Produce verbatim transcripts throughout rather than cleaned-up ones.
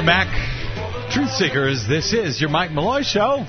back, Truth Seekers. This is your Mike Malloy Show.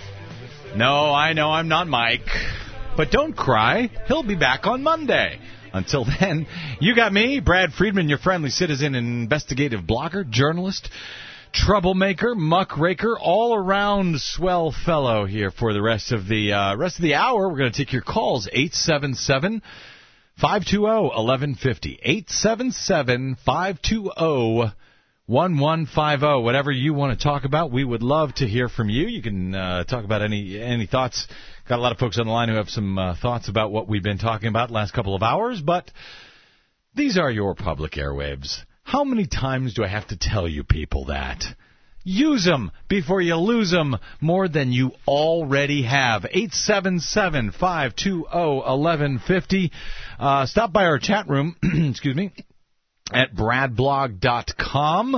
No, I know I'm not Mike, but don't cry. He'll be back on Monday. Until then, you got me, Brad Friedman, your friendly citizen, investigative blogger, journalist, troublemaker, muckraker, all-around swell fellow here for the rest of the uh, rest of the hour. We're going to take your calls, eight seven seven, five two zero, one one five zero, eight seven seven, five two zero, one one five zero. Whatever you want to talk about, we would love to hear from you. You can uh, talk about any any thoughts. Got a lot of folks on the line who have some uh, thoughts about what we've been talking about the last couple of hours, but these are your public airwaves. How many times do I have to tell you people that? Use them before you lose them more than you already have. eight seven seven, five two zero, one one five zero. Uh, stop by our chat room, excuse me, at brad blog dot com,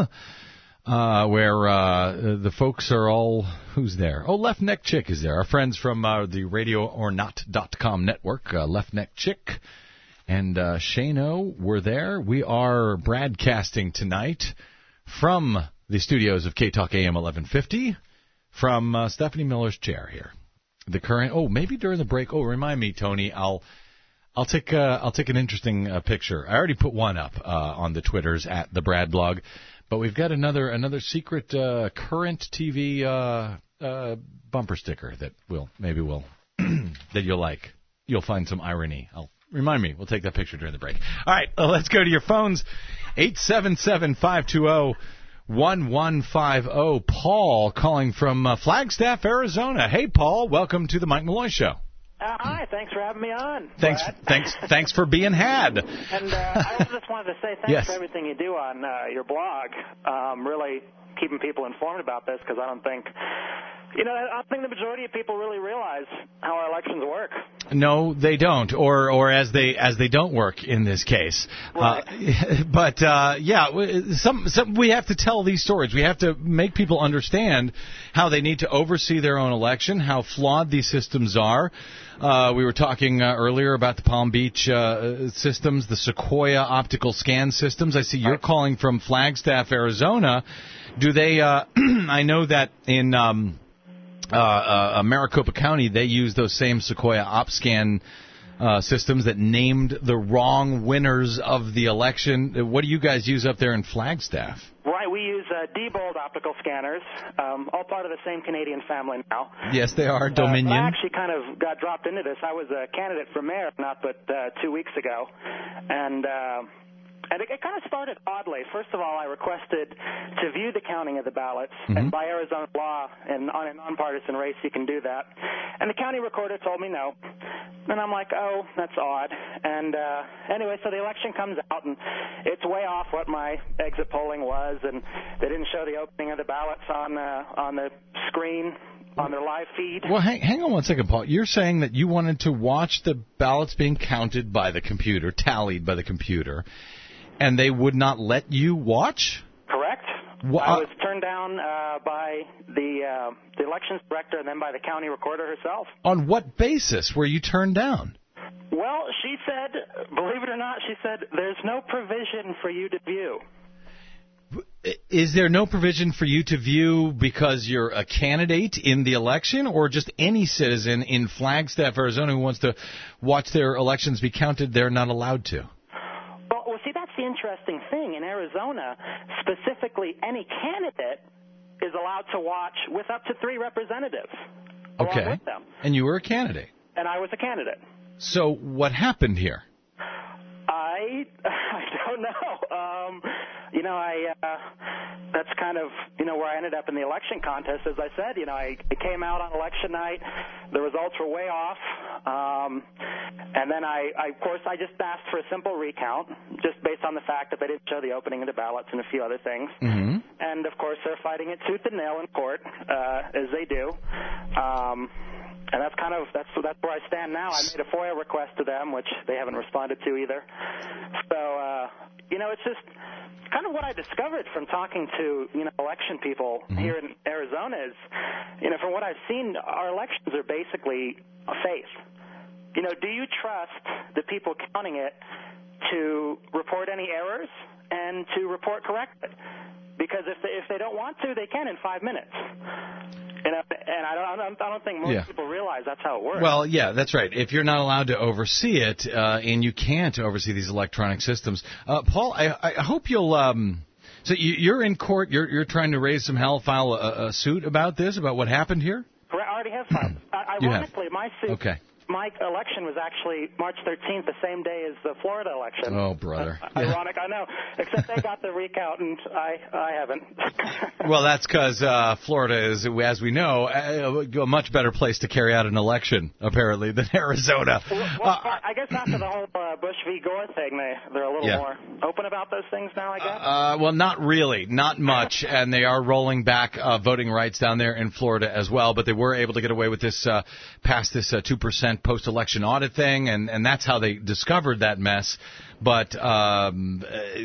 uh, where uh, the folks are all, who's there? Oh, Left Neck Chick is there. Our friends from uh, the radio or not dot com network, uh, Left Neck Chick and uh, Shano were there. We are broadcasting tonight from the studios of K-Talk A M eleven fifty, from uh, Stephanie Miller's chair here. The current, oh, maybe during the break, oh, remind me, Tony, I'll I'll take uh, I'll take an interesting uh, picture. I already put one up uh, on the Twitters at the Brad Blog, but we've got another another secret uh, current T V uh, uh, bumper sticker that will maybe will that you'll like. You'll find some irony. I'll remind me. We'll take that picture during the break. All right, uh, let's go to your phones. eight seven seven, five two zero, one one five zero. Paul calling from uh, Flagstaff, Arizona. Hey, Paul, welcome to the Mike Malloy Show. Uh, hi, thanks for having me on. Thanks, Brad. thanks, thanks for being had. And uh, I just wanted to say thanks yes. for everything you do on uh, your blog. Um, really keeping people informed about this, because I don't think, you know, I don't think the majority of people really realize how our elections work. No, they don't, or or as they as they don't work in this case. Right. Uh, but uh, yeah, some, some we have to tell these stories. We have to make people understand how they need to oversee their own election, how flawed these systems are. Uh, we were talking uh, earlier about the Palm Beach uh, systems, the Sequoia optical scan systems. I see you're calling from Flagstaff, Arizona. Do they? Uh, I know that in um, uh, uh, Maricopa County they use those same Sequoia OpScan uh, systems that named the wrong winners of the election. What do you guys use up there in Flagstaff? Right, we use uh, Diebold optical scanners, um, all part of the same Canadian family now. Yes, they are. Dominion. Uh, I actually kind of got dropped into this. I was a candidate for mayor not but uh, two weeks ago, and uh, and it, it kind of started oddly. First of all, I requested to view the counting of the ballots, mm-hmm. and by Arizona law, and on a nonpartisan race, you can do that. And the county recorder told me no. And I'm like, oh, that's odd. And uh, anyway, so the election comes out, and it's way off what my exit polling was, and they didn't show the opening of the ballots on uh, on the screen on their live feed. Well, hang, hang on one second, Paul. You're saying that you wanted to watch the ballots being counted by the computer, tallied by the computer, and they would not let you watch? Correct. Well, I was turned down uh, by the uh, the elections director and then by the county recorder herself. On what basis were you turned down? Well, she said, believe it or not, she said, there's no provision for you to view. Is there no provision for you to view because you're a candidate in the election, or just any citizen in Flagstaff, Arizona who wants to watch their elections be counted, they're not allowed to? Well, well see, that's the interesting thing. In Arizona, specifically, any candidate is allowed to watch with up to three representatives okay. along with them. And you were a candidate. And I was a candidate. So what happened here? I I don't know. Um, you know, I uh, that's kind of you know where I ended up in the election contest. As I said, you know, I, I came out on election night. The results were way off, um, and then I, I, of course, I just asked for a simple recount, just based on the fact that they didn't show the opening of the ballots and a few other things. Mm-hmm. And of course, they're fighting it tooth and nail in court, uh, as they do. Um, And that's kind of that's that's where I stand now. I made a FOIA request to them, which they haven't responded to either. So uh, you know, it's just kind of what I discovered from talking to you know election people mm-hmm. here in Arizona is, you know, from what I've seen, our elections are basically a faith. You know, do you trust the people counting it to report any errors and to report correctly? because if they, if they don't want to, they can in five minutes. You know, and I don't, I don't think most yeah. people realize that's how it works. Well, yeah, that's right. If you're not allowed to oversee it, uh, and you can't oversee these electronic systems, uh, Paul, I, I hope you'll. Um, so you, you're in court. You're, you're trying to raise some hell, file a, a suit about this, about what happened here. I already have filed. Ironically, my suit. Okay. My election was actually March thirteenth, the same day as the Florida election. Oh, brother. Uh, ironic, I know. Except they got the recount, and I, I haven't. Well, that's because uh, Florida is, as we know, a, a much better place to carry out an election, apparently, than Arizona. Well, well uh, I guess after the whole uh, Bush v. Gore thing, they, they're a little yeah. more open about those things now, I guess? Uh, well, not really. Not much. And they are rolling back uh, voting rights down there in Florida as well. But they were able to get away with this, uh, past this uh, two percent post-election audit thing, and, and that's how they discovered that mess. But um,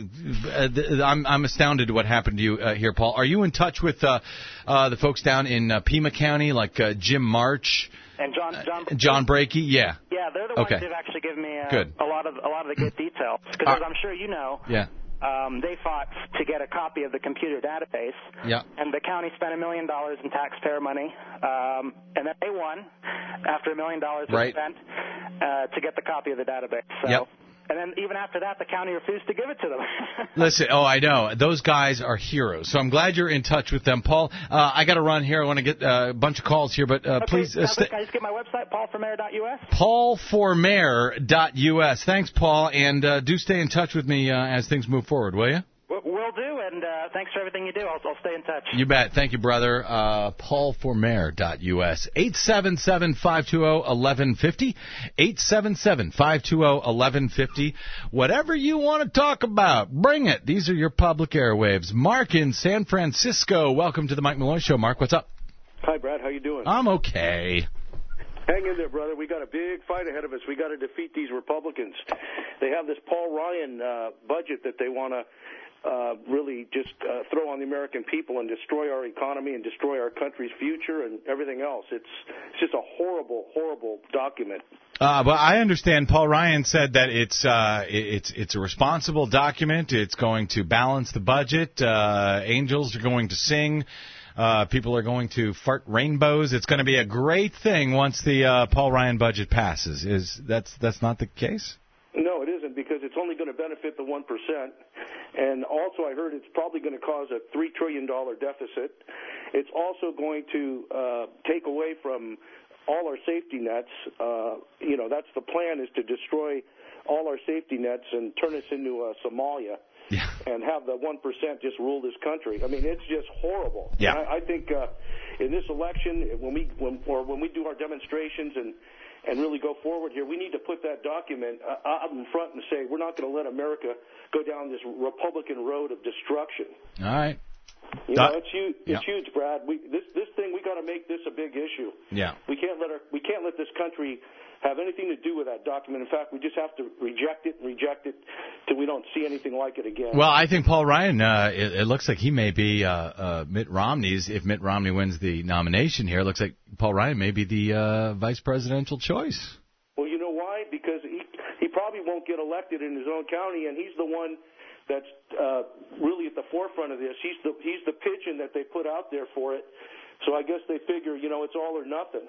uh, I'm, I'm astounded at what happened to you uh, here, Paul. Are you in touch with uh, uh, the folks down in uh, Pima County, like uh, Jim March? And John John, uh, John Brakey? Yeah. Yeah, they're the ones okay. who've actually given me uh, good. a lot of a lot of the good details. Because uh, as I'm sure you know, yeah. Um, they fought to get a copy of the computer database, yeah. and the county spent a million dollars in taxpayer money, um, and then they won after a million dollars was right. spent uh, to get the copy of the database. So, yep. And then even after that, the county refused to give it to them. Listen, oh, I know. Those guys are heroes. So I'm glad you're in touch with them. Paul, uh, I got to run here. I want to get uh, a bunch of calls here, but uh, okay, please. Uh, st- can I just get my website, paul for mayor dot u s? paul for mayor dot u s. Thanks, Paul, and uh, do stay in touch with me uh, as things move forward, will you? Will do, and uh, thanks for everything you do. I'll, I'll stay in touch. You bet. Thank you, brother. Uh, paul for mayor dot u s. eight seven seven, five two zero, one one five zero. eight seven seven, five two zero, one one five zero. Whatever you want to talk about, bring it. These are your public airwaves. Mark in San Francisco. Welcome to the Mike Malloy Show. Mark, what's up? Hi, Brad. How you doing? I'm okay. Hang in there, brother. We got a big fight ahead of us. We got to defeat these Republicans. They have this Paul Ryan uh, budget that they want to Uh, really just uh, throw on the American people and destroy our economy and destroy our country's future and everything else. It's, it's just a horrible, horrible document. Uh, but I understand Paul Ryan said that it's uh, it's it's a responsible document. It's going to balance the budget. Uh, angels are going to sing. Uh, people are going to fart rainbows. It's going to be a great thing once the uh, Paul Ryan budget passes. Is that's that's not the case? No, it isn't, because it's only going to benefit the one percent. And also I heard it's probably going to cause a three trillion dollars deficit. It's also going to uh, take away from all our safety nets. Uh, you know, that's the plan, is to destroy all our safety nets and turn us into uh, Somalia. Yeah. And have the one percent just rule this country. I mean, it's just horrible. Yeah. And I, I think uh, in this election, when we when, or when we do our demonstrations and and really go forward here, we need to put that document uh, out in front and say we're not going to let America go down this Republican road of destruction. All right. You know, it's huge. It's yeah. huge, Brad. We, this this thing, we got to make this a big issue. Yeah. We can't let our we can't let this country have anything to do with that document. In fact, we just have to reject it and reject it till we don't see anything like it again. Well, I think Paul Ryan, uh, it, it looks like he may be uh, uh, Mitt Romney's, if Mitt Romney wins the nomination here, it looks like Paul Ryan may be the uh, vice presidential choice. Well, you know why? Because he, he probably won't get elected in his own county, and he's the one that's uh, really at the forefront of this. He's the, he's the pigeon that they put out there for it. So I guess they figure, you know, it's all or nothing.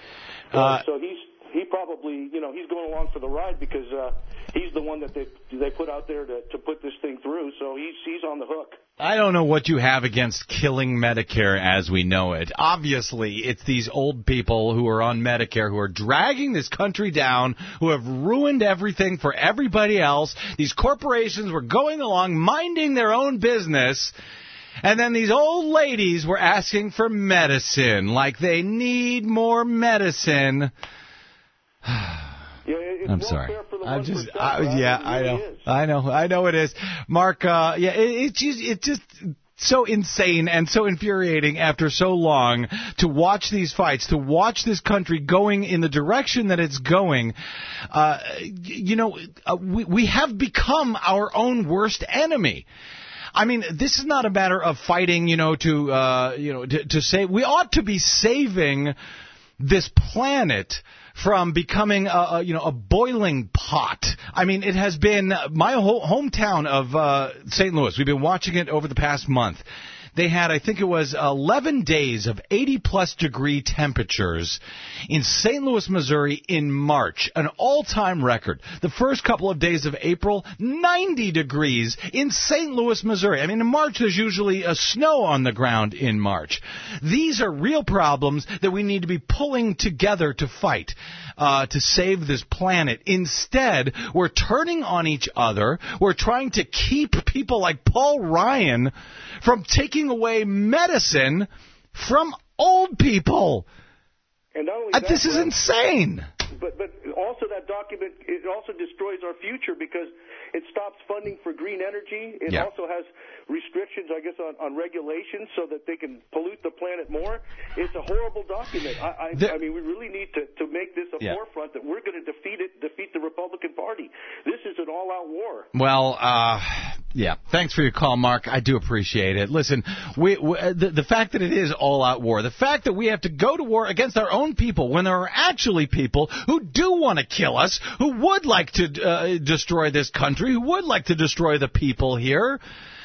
Uh, so he's he probably, you know, he's going along for the ride because uh, he's the one that they they put out there to, to put this thing through. So he's he's on the hook. I don't know what you have against killing Medicare as we know it. Obviously, it's these old people who are on Medicare who are dragging this country down, who have ruined everything for everybody else. These corporations were going along minding their own business. And then these old ladies were asking for medicine, like they need more medicine. Yeah, it's I'm sorry. Fair for the I'm just, one percent, I, right? yeah, It I really know, is. I know, I know it is. Mark, uh, yeah, it, it's just, it's just so insane and so infuriating after so long to watch these fights, to watch this country going in the direction that it's going. Uh, you know, uh, we, we have become our own worst enemy. I mean, this is not a matter of fighting, you know, to, uh, you know, to, to say we ought to be saving this planet from becoming a, a you know a boiling pot. I mean, it has been my whole hometown of uh, Saint Louis. We've been watching it over the past month. They had, I think it was eleven days of eighty-plus degree temperatures in Saint Louis, Missouri in March, an all-time record. The first couple of days of April, ninety degrees in Saint Louis, Missouri. I mean, in March, there's usually a snow on the ground in March. These are real problems that we need to be pulling together to fight. Uh, to save this planet. Instead, we're turning on each other. We're trying to keep people like Paul Ryan from taking away medicine from old people. And not only uh, that, this is Brad, insane. But but also that document, it also destroys our future because it stops funding for green energy. It yeah. also has restrictions, I guess, on, on regulations so that they can pollute the planet more. It's a horrible document. I, I, the, I mean, we really need to, to make this a yeah. forefront that we're going to defeat it, defeat the Republican Party. This is an all-out war. Well, uh, yeah. Thanks for your call, Mark. I do appreciate it. Listen, we, we, the, the fact that it is all-out war, the fact that we have to go to war against our own people when there are actually people who do want to kill us, who would like to uh, destroy this country, who would like to destroy the people here.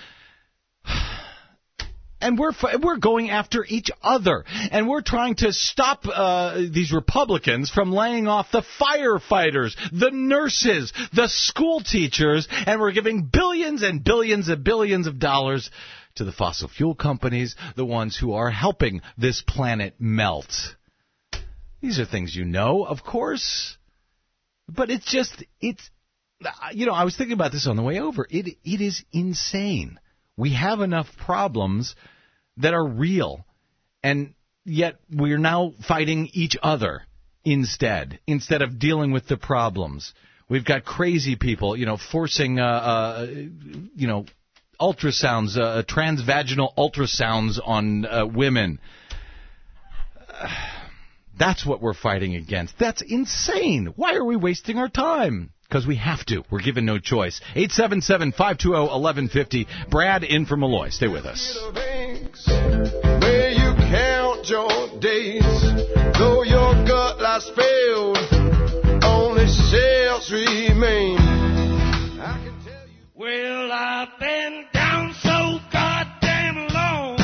And we're we're going after each other, and we're trying to stop uh, these Republicans from laying off the firefighters, the nurses, the school teachers, and we're giving billions and billions and billions of dollars to the fossil fuel companies, the ones who are helping this planet melt. These are things you know, of course, but it's just it's you know I was thinking about this on the way over. It it is insane. We have enough problems that are real, and yet we're now fighting each other instead, instead of dealing with the problems. We've got crazy people, you know, forcing, uh, uh, you know, ultrasounds, uh, transvaginal ultrasounds on uh, women. Uh, that's what we're fighting against. That's insane. Why are we wasting our time? Because we have to. We're given no choice. eight seven seven, five two zero, one one five zero. Brad in from Malloy. Stay with us. Where you count your days, though your gut lies failed, only shells remain. I can tell you. Well, I've been down so goddamn long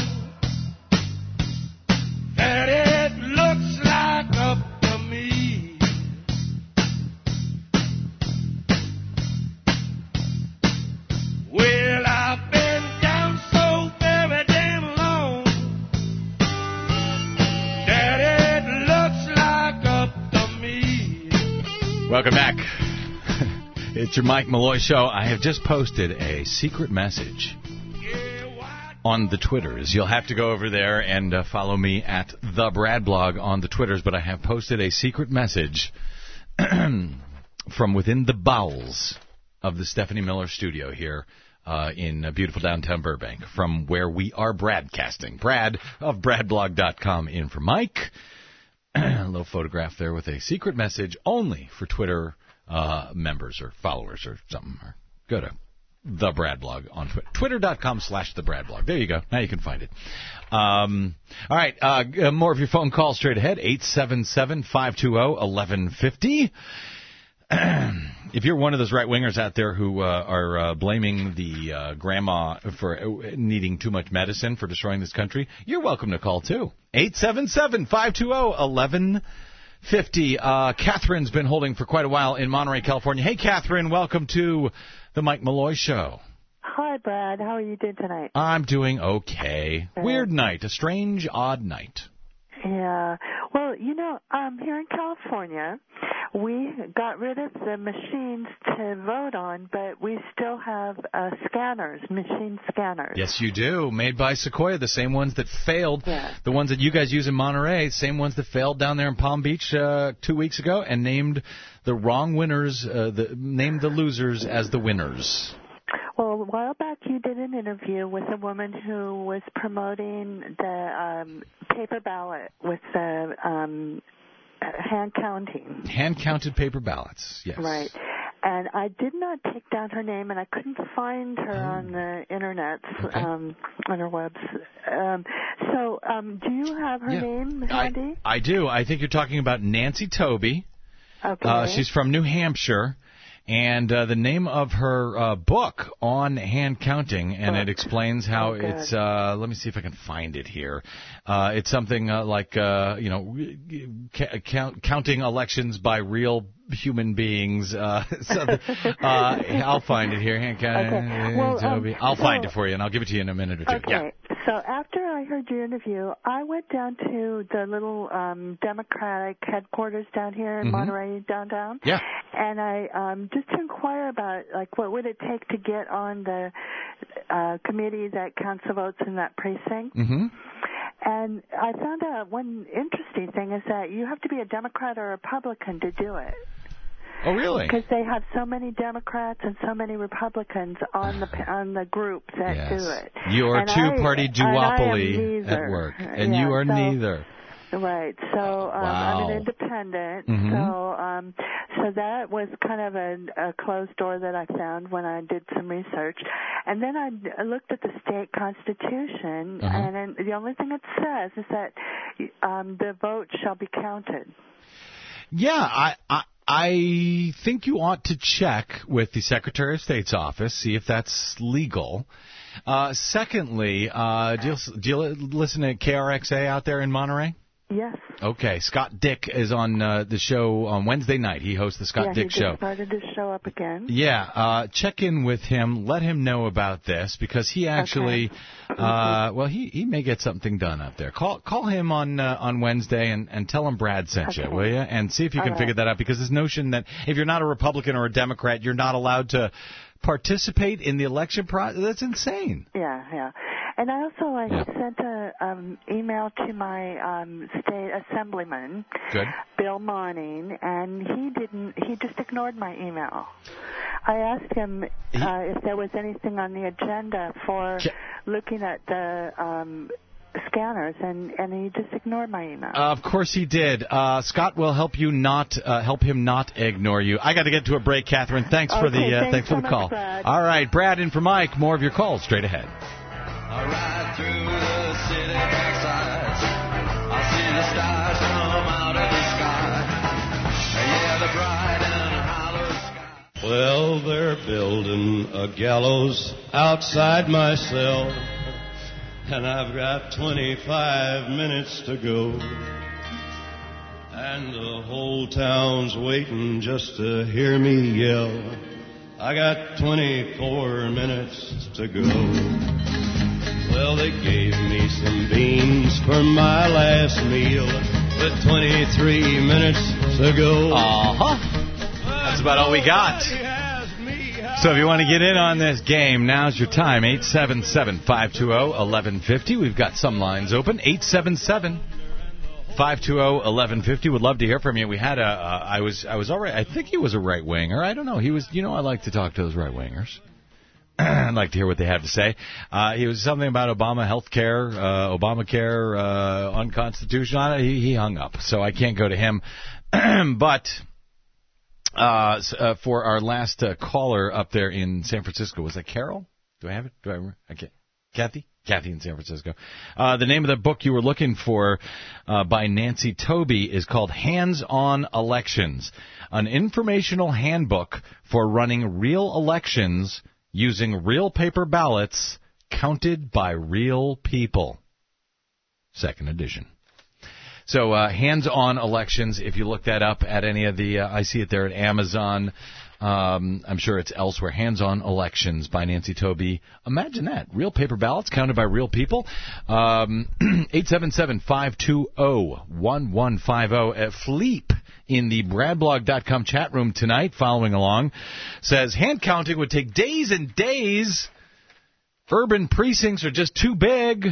that it looks like up to me. Well, I've been down so very damn long that it looks like up to me. Welcome back. It's your Mike Malloy Show. I have just posted a secret message on the Twitters. You'll have to go over there and uh, follow me at the Brad Blog on the Twitters, but I have posted a secret message from within the bowels of the Stephanie Miller studio here uh, in uh, beautiful downtown Burbank, from where we are broadcasting. Brad of brad blog dot com in for Mike. A little photograph there with a secret message only for Twitter uh, members or followers or something. Or go to The Brad Blog on Twitter. Twitter.com slash The Brad Blog. There you go. Now you can find it. Um, all right. Uh, more of your phone calls straight ahead. eight seven seven, five two zero, one one five zero. If you're one of those right-wingers out there who uh, are uh, blaming the uh, grandma for uh, needing too much medicine for destroying this country, you're welcome to call, too. eight seven seven, five two zero, one one five zero. Uh, Catherine's been holding for quite a while in Monterey, California. Hey, Catherine, welcome to the Mike Malloy Show. Hi, Brad. How are you doing tonight? I'm doing okay. Uh, Weird night. A strange, odd night. Yeah. Well, you know, um, here in California, we got rid of the machines to vote on, but we still have uh, scanners, machine scanners. Yes, you do. Made by Sequoia, the same ones that failed. Yeah. The ones that you guys use in Monterey, same ones that failed down there in Palm Beach uh, two weeks ago and named the wrong winners, uh, the, named the losers as the winners. Well, a while back you did an interview with a woman who was promoting the um, paper ballot with the um, hand counting. Hand-counted paper ballots, yes. Right. And I did not take down her name, and I couldn't find her oh. on the Internet, okay. um, on her webs. Um, so um, do you have her yeah. name handy? I, I do. I think you're talking about Nancy Tobey. Okay. Uh, she's from New Hampshire. And uh, the name of her uh, book on hand counting, and it explains how oh, it's, uh, let me see if I can find it here. Uh, it's something uh, like, uh, you know, ca- count, counting elections by real human beings. Uh, so, uh, I'll find it here. Hand counting. Okay. Well, um, I'll so, find it for you, and I'll give it to you in a minute or two. Okay. Yeah. So after I heard your interview, I went down to the little um, Democratic headquarters down here in Mm-hmm. Monterey downtown. Yeah. And I um, just to inquire about, like, what would it take to get on the uh, committee that counts the votes in that precinct. Mm-hmm. And I found out one interesting thing is that you have to be a Democrat or a Republican to do it. Oh, really? Because they have so many Democrats and so many Republicans on the on the group that yes. do it. You're and two-party I, duopoly and at work, and yeah, you are so, neither. Right. So um, wow. I'm an independent. Mm-hmm. So um, so that was kind of a, a closed door that I found when I did some research. And then I looked at the state constitution, uh-huh. and then the only thing it says is that um, the vote shall be counted. Yeah, I, I I think you ought to check with the Secretary of State's office, see if that's legal. Uh, secondly, uh, do, you, do you listen to K R X A out there in Monterey? Yes. Okay. Scott Dick is on uh, the show on Wednesday night. He hosts the Scott yeah, Dick he Show. He started to show up again. Yeah. Uh, check in with him. Let him know about this because he actually, okay. uh, well, he, he may get something done out there. Call call him on uh, on Wednesday and, and tell him Brad sent okay. you, will you? And see if you All can right. figure that out because this notion that if you're not a Republican or a Democrat, you're not allowed to participate in the election process, that's insane. Yeah, yeah. And I also I yeah. sent a um, email to my um, state assemblyman, Good. Bill Monning, and he didn't. He just ignored my email. I asked him uh, if there was anything on the agenda for Ca- looking at the um, scanners, and, and he just ignored my email. Uh, of course he did. Uh, Scott will help you not uh, help him not ignore you. I got to get to a break, Catherine. Thanks okay, for the uh, thanks thanks so for the much, call. Brad. All right, Brad in for Mike. More of your calls straight ahead. I ride through the city backsides. I see the stars come out of the sky. Yeah, the bright and hollow sky. Well, they're building a gallows outside my cell, and I've got twenty-five minutes to go. And the whole town's waiting just to hear me yell. I got twenty-four minutes to go. Well, they gave me some beans for my last meal, with twenty-three minutes to go. Uh-huh. That's about all we got. So if you want to get in on this game, now's your time. eight seven seven, five two zero, one one five zero. We've got some lines open. eight seven seven, five two zero, one one five zero. Would love to hear from you. We had a, uh, I was, I was already, I think he was a right-winger. I don't know. He was, you know, I like to talk to those right-wingers. I'd like to hear what they have to say. Uh, he was something about Obama health care, uh, Obamacare, uh, unconstitutional. He, he hung up, so I can't go to him. But uh, uh, for our last uh, caller up there in San Francisco, was that Carol? Do I have it? Do I remember? Okay. Kathy? Kathy in San Francisco. Uh, the name of the book you were looking for uh, by Nancy Tobey is called Hands on Elections, an informational handbook for running real elections using real paper ballots counted by real people. Second edition. So, uh, hands-on elections, if you look that up at any of the, uh, I see it there at Amazon. Um, I'm sure it's elsewhere. Hands-on Elections by Nancy Tobey. Imagine that. Real paper ballots counted by real people. Um, eight seven seven, five two zero, one one five zero. Uh, Fleep in the brad blog dot com chat room tonight, following along, says hand counting would take days and days. Urban precincts are just too big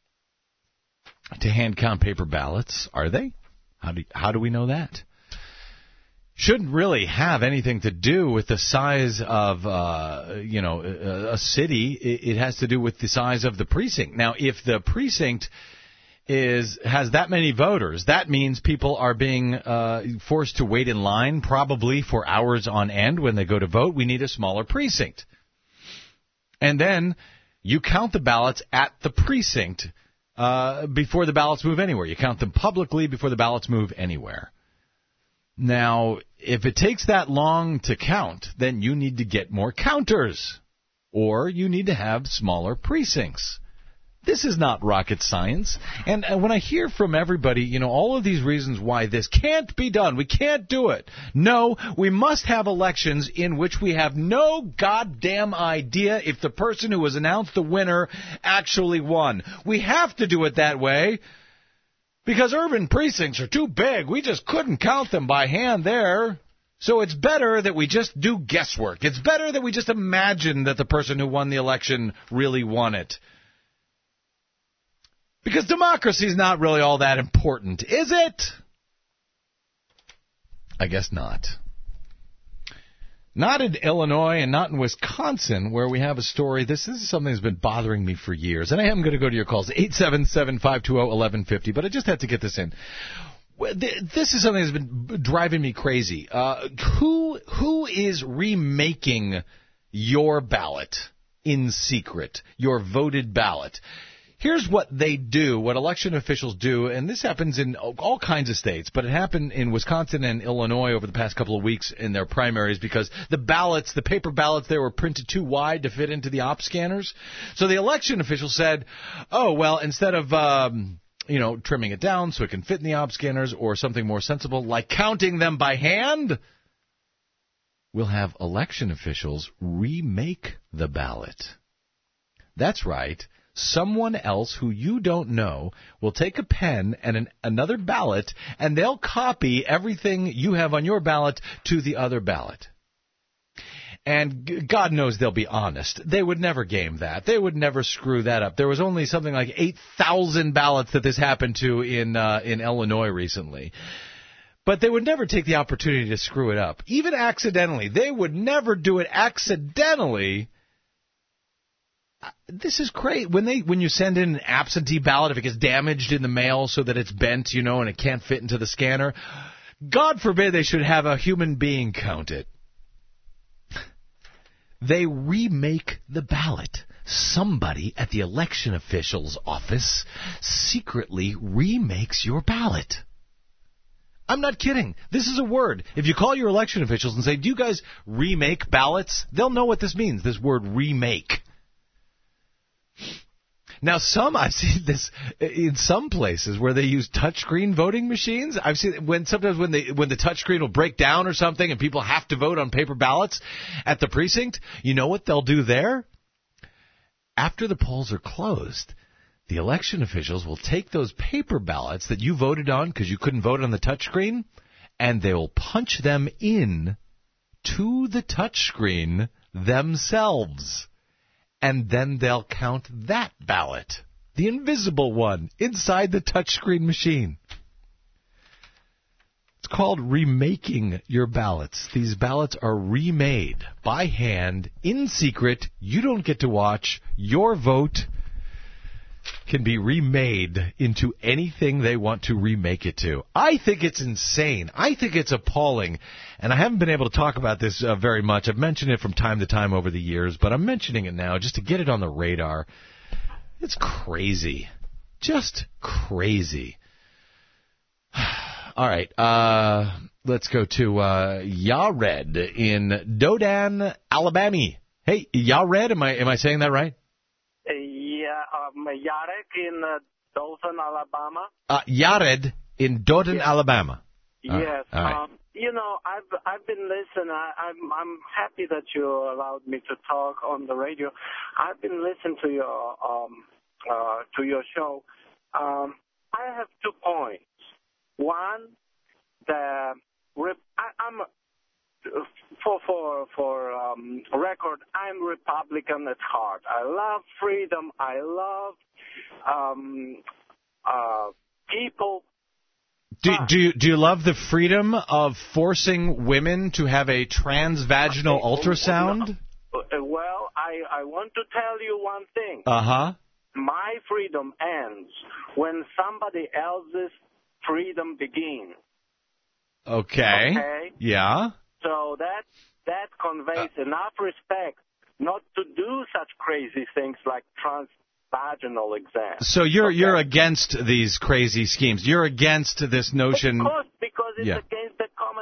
to hand count paper ballots, are they? How do how do we know that? Shouldn't really have anything to do with the size of, uh, you know, a, a city. It, it has to do with the size of the precinct. Now, if the precinct is has that many voters, that means people are being uh, forced to wait in line probably for hours on end when they go to vote. We need a smaller precinct. And then you count the ballots at the precinct uh, before the ballots move anywhere. You count them publicly before the ballots move anywhere. Now, if it takes that long to count, then you need to get more counters, or you need to have smaller precincts. This is not rocket science. And uh, when I hear from everybody, you know, all of these reasons why this can't be done, we can't do it. No, we must have elections in which we have no goddamn idea if the person who was announced the winner actually won. We have to do it that way because urban precincts are too big. We just couldn't count them by hand there. So it's better that we just do guesswork. It's better that we just imagine that the person who won the election really won it. Because democracy is not really all that important, is it? I guess not. Not in Illinois and not in Wisconsin, where we have a story. This, this is something that's been bothering me for years. And I am going to go to your calls, eight seven seven, five two zero, one one five zero, but I just had to get this in. This is something that's been driving me crazy. Uh, who who is remaking your ballot in secret, your voted ballot? Here's what they do, what election officials do, and this happens in all kinds of states, but it happened in Wisconsin and Illinois over the past couple of weeks in their primaries because the ballots, the paper ballots there were printed too wide to fit into the op scanners. So the election officials said, oh, well, instead of, um, you know, trimming it down so it can fit in the op scanners or something more sensible like counting them by hand, we'll have election officials remake the ballot. That's right. Someone else who you don't know will take a pen and an, another ballot, and they'll copy everything you have on your ballot to the other ballot. And God knows they'll be honest. They would never game that. They would never screw that up. There was only something like eight thousand ballots that this happened to in uh, in Illinois recently. But they would never take the opportunity to screw it up, even accidentally. They would never do it accidentally. This is great. When they when you send in an absentee ballot, if it gets damaged in the mail so that it's bent, you know, and it can't fit into the scanner, God forbid they should have a human being count it. They remake the ballot. Somebody at the election official's office secretly remakes your ballot. I'm not kidding. This is a word. If you call your election officials and say, do you guys remake ballots? They'll know what this means, this word remake. Now, some I've seen this in some places where they use touchscreen voting machines. I've seen when sometimes when they when the touchscreen will break down or something and people have to vote on paper ballots at the precinct. You know what they'll do there? After the polls are closed, the election officials will take those paper ballots that you voted on because you couldn't vote on the touchscreen, and they will punch them in to the touchscreen themselves. And then they'll count that ballot, the invisible one, inside the touchscreen machine. It's called remaking your ballots. These ballots are remade by hand, in secret. You don't get to watch. Your vote can be remade into anything they want to remake it to. I think it's insane. I think it's appalling. And I haven't been able to talk about this uh, very much. I've mentioned it from time to time over the years, but I'm mentioning it now just to get it on the radar. It's crazy. Just crazy. All right. Uh, let's go to uh, Yared in Dodan, Alabama. Hey, Yared, am I, am I saying that right? Yeah, um, Yarek in uh, Dothan, Alabama. Uh, Yared in Dothan, yes. Alabama. Yes. All right. Um, you know, I've I've been listening. I, I'm I'm happy that you allowed me to talk on the radio. I've been listening to your um uh to your show. Um, I have two points. One, the rep- I, I'm. For for for um, record, I'm Republican at heart. I love freedom. I love um, uh, people. Do do you, do you love the freedom of forcing women to have a transvaginal ultrasound? Well, I I want to tell you one thing. Uh huh. My freedom ends when somebody else's freedom begins. Okay. Okay. Yeah. So that that conveys uh, enough respect not to do such crazy things like transvaginal exams. So you're okay? you're against these crazy schemes. You're against this notion. Of course, because it's yeah. against the common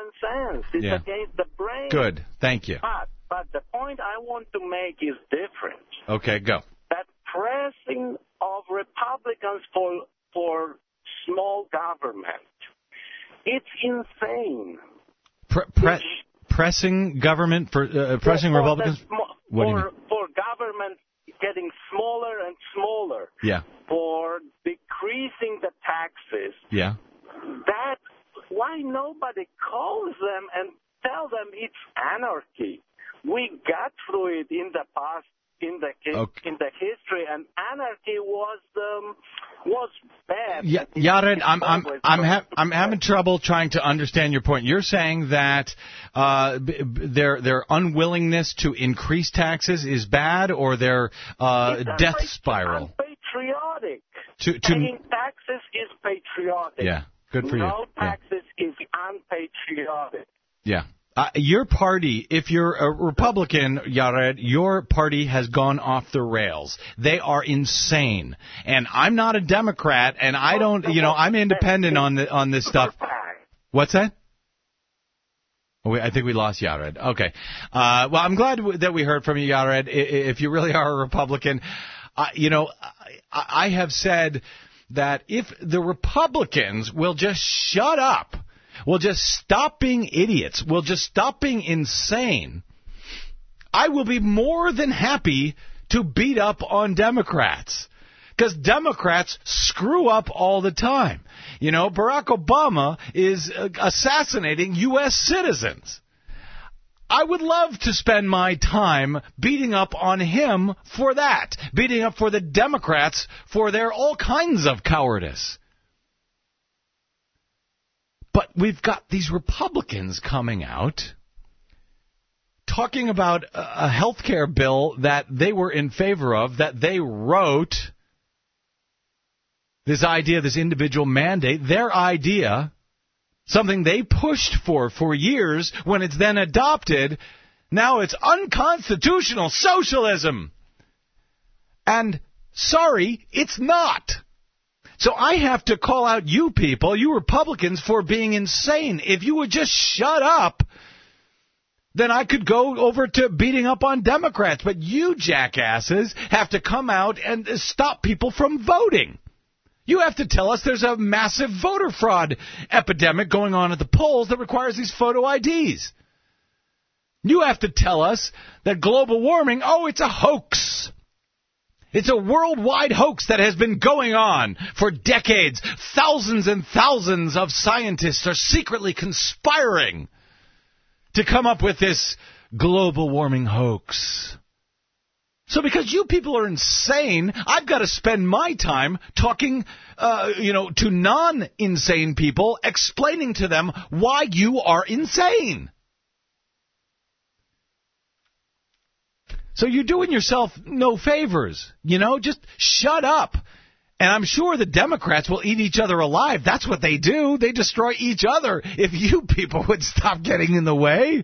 sense. It's Yeah. against the brain. Good. Thank you. But, but the point I want to make is different. Okay, go. That pressing of Republicans for for small government, it's insane. Pre- pre- pressing government for uh, pressing for Republicans. the sm- What do you for, mean? for government getting smaller and smaller. Yeah. For decreasing the taxes. Yeah. That why nobody calls them and tell them it's anarchy. We got through it in the past, in the Okay. in the history, and anarchy was um, was bad. Yeah, Yared, I'm I'm I'm, ha- I'm having trouble trying to understand your point. You're saying that uh, b- b- their their unwillingness to increase taxes is bad, or their uh, It's death unpatri- spiral. Unpatriotic. To to Paying taxes is patriotic. yeah, good for you. No Yeah. taxes is unpatriotic. Yeah. Uh, your party, if you're a Republican, Yared, your party has gone off the rails. They are insane. And I'm not a Democrat, and I don't, you know, I'm independent on the, on this stuff. What's that? Oh, we, I think we lost Yared. Okay. Uh, well, I'm glad w- that we heard from you, Yared. I- If you really are a Republican, uh, you know, I, I have said that if the Republicans will just shut up, will just stop being idiots, will just stop being insane, I will be more than happy to beat up on Democrats. Because Democrats screw up all the time. You know, Barack Obama is uh, assassinating U S citizens. I would love to spend my time beating up on him for that, beating up for the Democrats for their all kinds of cowardice. But we've got these Republicans coming out talking about a health care bill that they were in favor of, that they wrote, this idea, this individual mandate, their idea, something they pushed for for years. When it's then adopted, now it's unconstitutional socialism. And sorry, it's not. So I have to call out you people, you Republicans, for being insane. If you would just shut up, then I could go over to beating up on Democrats. But you jackasses have to come out and stop people from voting. You have to tell us there's a massive voter fraud epidemic going on at the polls that requires these photo I Ds. You have to tell us that global warming, oh, it's a hoax. It's a worldwide hoax that has been going on for decades. Thousands and thousands of scientists are secretly conspiring to come up with this global warming hoax. So because you people are insane, I've got to spend my time talking, uh, you know, to non-insane people, explaining to them why you are insane. So you're doing yourself no favors, you know, just shut up. And I'm sure the Democrats will eat each other alive. That's what they do. They destroy each other. If you people would stop getting in the way.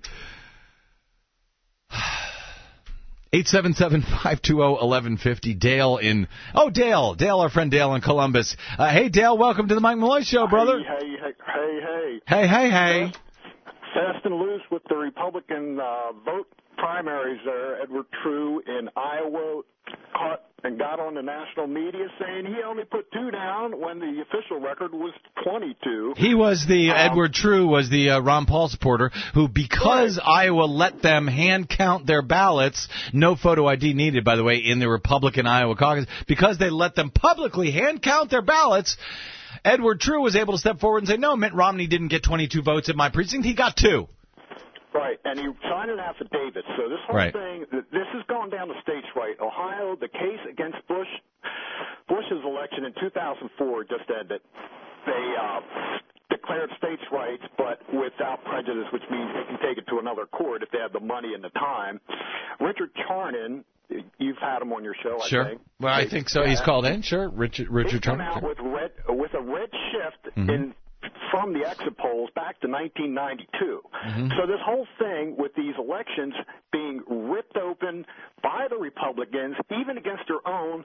eight seven seven, five two zero, one one five zero. Dale in, oh, Dale. Dale, our friend Dale in Columbus. Uh, hey, Dale, welcome to the Mike Malloy Show, brother. Hey, hey, hey, hey. Hey, hey, hey. Fast and loose with the Republican uh, vote primaries there. Edward True in Iowa caught and got on the national media saying he only put two down when the official record was twenty-two. He was the, um, Edward True was the uh, Ron Paul supporter who, because right. Iowa let them hand count their ballots, no photo I D needed, by the way, in the Republican Iowa caucus, because they let them publicly hand count their ballots, Edward True was able to step forward and say, no, Mitt Romney didn't get twenty-two votes at my precinct, he got two. Right, and he signed an affidavit. So this whole right. thing, this has gone down the states right. Ohio, the case against Bush, Bush's election in two thousand four just ended. They uh, declared states' rights, but without prejudice, which means they can take it to another court if they have the money and the time. Richard Charnin, you've had him on your show, I sure. think. Well, I think so. He's called in. Sure, Richard Richard Charnin. Charnin. He came out with, red, with a red shift mm-hmm. in from the exit polls back to nineteen ninety-two. Mm-hmm. So this whole thing with these elections being ripped open by the Republicans, even against their own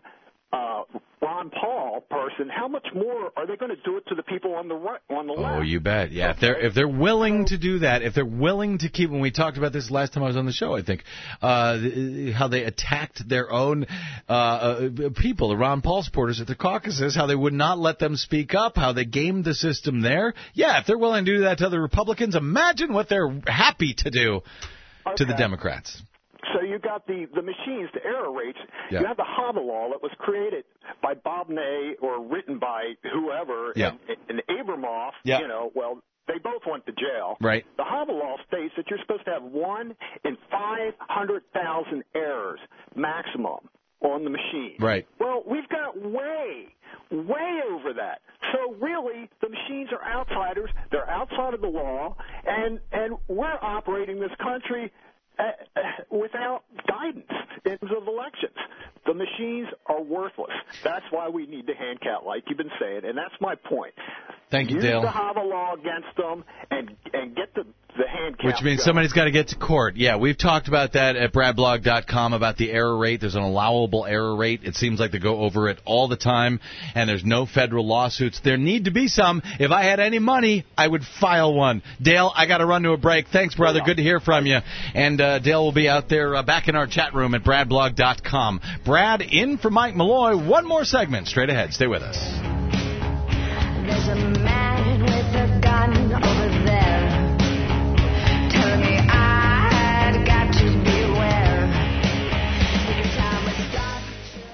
uh, Ron Paul person, how much more are they going to do it to the people on the right, on the left? Oh, you bet. Yeah, okay. if they're if they're willing to do that, if they're willing to keep. When we talked about this last time I was on the show, I think uh, how they attacked their own uh, uh, people, the Ron Paul supporters at the caucuses, how they would not let them speak up, how they gamed the system there. Yeah, if they're willing to do that to other Republicans, imagine what they're happy to do okay. to the Democrats. So you got the, the machines, the error rates. Yeah. You have the Hava law that was created by Bob Ney or written by whoever, yeah. and, and Abramoff, yeah. you know, well, they both went to jail. Right. The Hava law states that you're supposed to have one in five hundred thousand errors maximum on the machine. Right. Well, we've got way, way over that. So really, the machines are outsiders. They're outside of the law, and, and we're operating this country Uh, uh, without guidance in terms of elections. The machines are worthless. That's why we need the hand count, like you've been saying, and that's my point. Thank you, Use Dale. the Hava law against them and and get the the hand count. Which means going. somebody's got to get to court. Yeah, we've talked about that at brad blog dot com about the error rate. There's an allowable error rate. It seems like they go over it all the time, and there's no federal lawsuits. There need to be some. If I had any money, I would file one. Dale, I got to run to a break. Thanks, brother. Good to hear from you. And uh, Dale will be out there uh, back in our chat room at brad blog dot com. Brad in for Mike Malloy. One more segment straight ahead. Stay with us. There's a man with a gun over there telling me I had got to beware. Every time it's got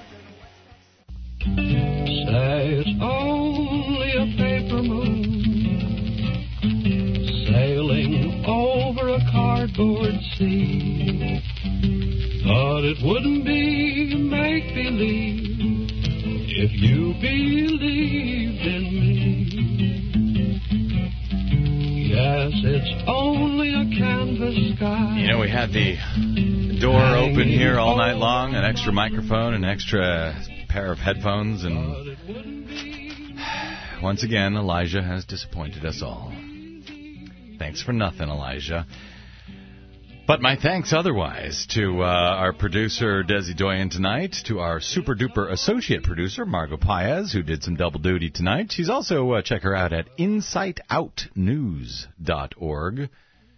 Say it's only a paper moon sailing over a cardboard sea. Thought it wouldn't be make-believe if you believed in me. Yes, it's only a canvas sky. You know, we had the door open here all night long, an extra microphone, an extra pair of headphones, and once again, Elijah has disappointed us all. Thanks for nothing, Elijah. But my thanks otherwise to uh, our producer, Desi Doyen, tonight, to our super-duper associate producer, Margot Paez, who did some double duty tonight. She's also, uh, check her out at insight out news dot org.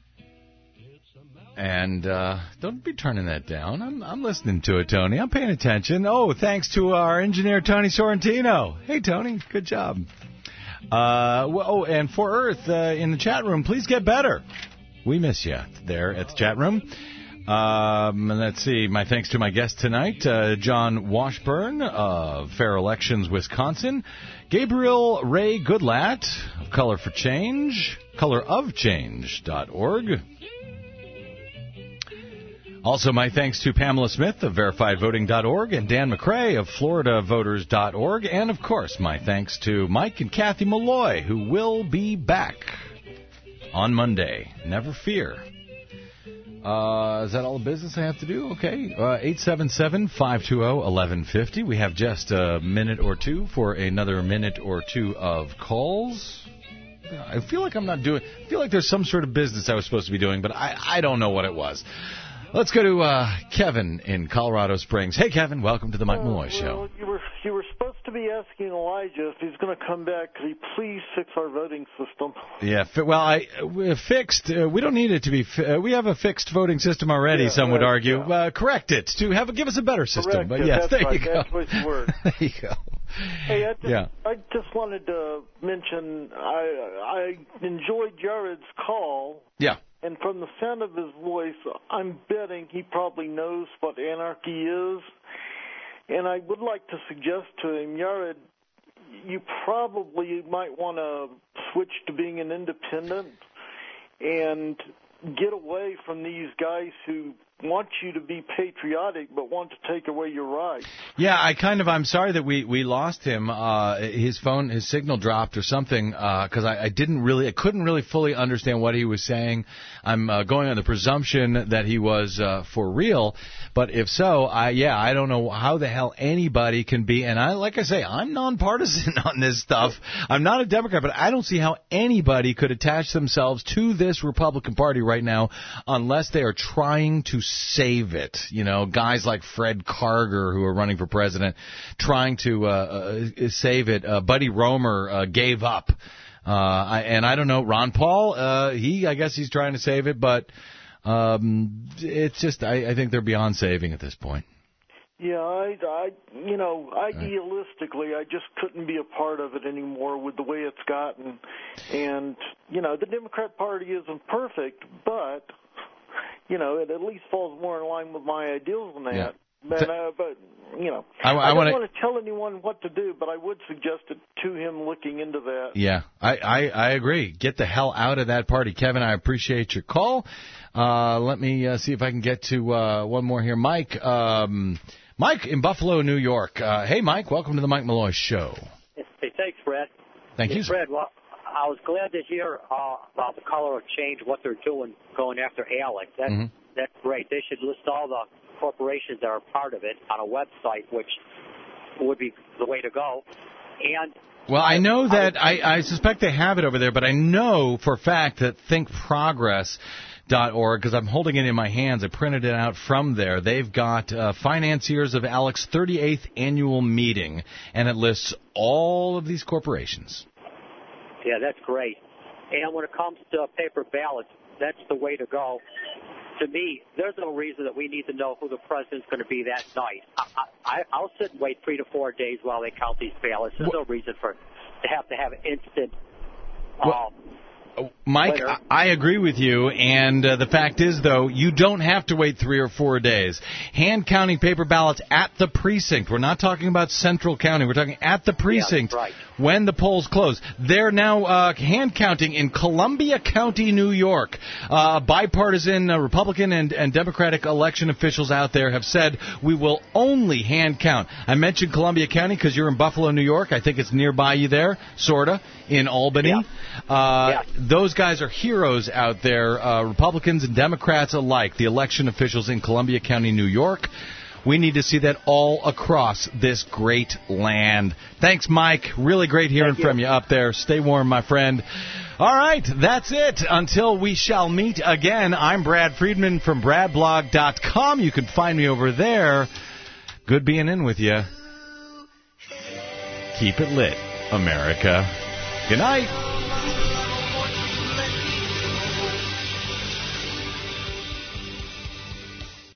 And uh, don't be turning that down. I'm, I'm listening to it, Tony. I'm paying attention. Oh, thanks to our engineer, Tony Sorrentino. Hey, Tony, good job. Uh, well, oh, and For Earth uh, in the chat room, please get better. We miss you there at the chat room. Um, let's see. My thanks to my guest tonight, uh, John Washburn of Fair Elections, Wisconsin. Gabriel Ray Goodlatte of Color for Change, color of change dot org. Also, my thanks to Pamela Smith of verified voting dot org and Dan McCrae of florida voters dot org. And, of course, my thanks to Mike and Kathy Malloy, who will be back on Monday. Never fear. Uh, is that all the business I have to do? Okay. Uh, eight seven seven, five two zero, one one five zero. We have just a minute or two for another minute or two of calls. I feel like I'm not doing... I feel like there's some sort of business I was supposed to be doing, but I, I don't know what it was. Let's go to uh, Kevin in Colorado Springs. Hey, Kevin. Welcome to the Mike Malloy Show. Well, you were, you were supposed to be asking Elijah if he's going to come back. Could he please fix our voting system? Yeah, fi- well, I uh, fixed. Uh, we don't need it to be. Fi- uh, we have a fixed voting system already. Yeah, some would right, argue. yeah. Uh, correct it to have give us a better system. Correct but it, yes, that's there right, you go. that's what you were. There you go. Hey, I just, Yeah. I just wanted to mention I I enjoyed Jared's call. Yeah. And from the sound of his voice, I'm betting he probably knows what anarchy is. And I would like to suggest to him, Jared, you probably might want to switch to being an independent and get away from these guys who want you to be patriotic but want to take away your rights. Yeah, I kind of, I'm sorry that we, we lost him. Uh, his phone, his signal dropped or something, because uh, I, I didn't really, I couldn't really fully understand what he was saying. I'm uh, going on the presumption that he was uh, for real, but if so, I, yeah, I don't know how the hell anybody can be, and I, like I say, I'm nonpartisan on this stuff. I'm not a Democrat, but I don't see how anybody could attach themselves to this Republican Party right now unless they are trying to save it. You know, guys like Fred Karger, who are running for president, trying to uh, uh, save it. Uh, Buddy Roemer uh, gave up. Uh, I, and I don't know, Ron Paul, uh, he, I guess he's trying to save it, but um, it's just, I, I think they're beyond saving at this point. Yeah, I, I, you know, idealistically, I just couldn't be a part of it anymore with the way it's gotten. And, you know, the Democrat Party isn't perfect, but, you know, it at least falls more in line with my ideals than that. Yeah. But, uh, but, you know, I, I, I don't wanna... want to tell anyone what to do, but I would suggest it to him looking into that. Yeah, I, I, I agree. Get the hell out of that party. Kevin, I appreciate your call. Uh, let me uh, see if I can get to uh, one more here. Mike, um, Mike in Buffalo, New York. Uh, hey, Mike, welcome to the Mike Malloy Show. Hey, thanks, Fred. Thank hey, you, Fred. Well, I was glad to hear uh, about the color of change, what they're doing, going after Alex. That's, mm-hmm. that's great. They should list all the corporations that are part of it on a website, which would be the way to go. And well, I know that I, I suspect they have it over there, but I know for a fact that think progress dot org, because I'm holding it in my hands, I printed it out from there. They've got uh, financiers of Alex's thirty-eighth annual meeting, and it lists all of these corporations. Yeah, that's great. And when it comes to paper ballots, that's the way to go. To me, there's no reason that we need to know who the president's going to be that night. I, I, I'll sit and wait three to four days while they count these ballots. There's no reason for to have to have instant. Well, um, Mike, winner. I agree with you, and uh, the fact is, though, you don't have to wait three or four days. Hand counting paper ballots at the precinct. We're not talking about central counting. We're talking at the precinct. Yeah, right. When the polls close. They're now uh, hand counting in Columbia County, New York. Uh, bipartisan uh, Republican and, and Democratic election officials out there have said we will only hand count. I mentioned Columbia County because you're in Buffalo, New York. I think it's nearby you there, sort of, in Albany. Yeah. Uh, yeah. Those guys are heroes out there, uh, Republicans and Democrats alike, the election officials in Columbia County, New York. We need to see that all across this great land. Thanks, Mike. Really great hearing you. from you up there. Stay warm, my friend. All right, that's it. Until we shall meet again, I'm Brad Friedman from brad blog dot com. You can find me over there. Good being in with you. Keep it lit, America. Good night.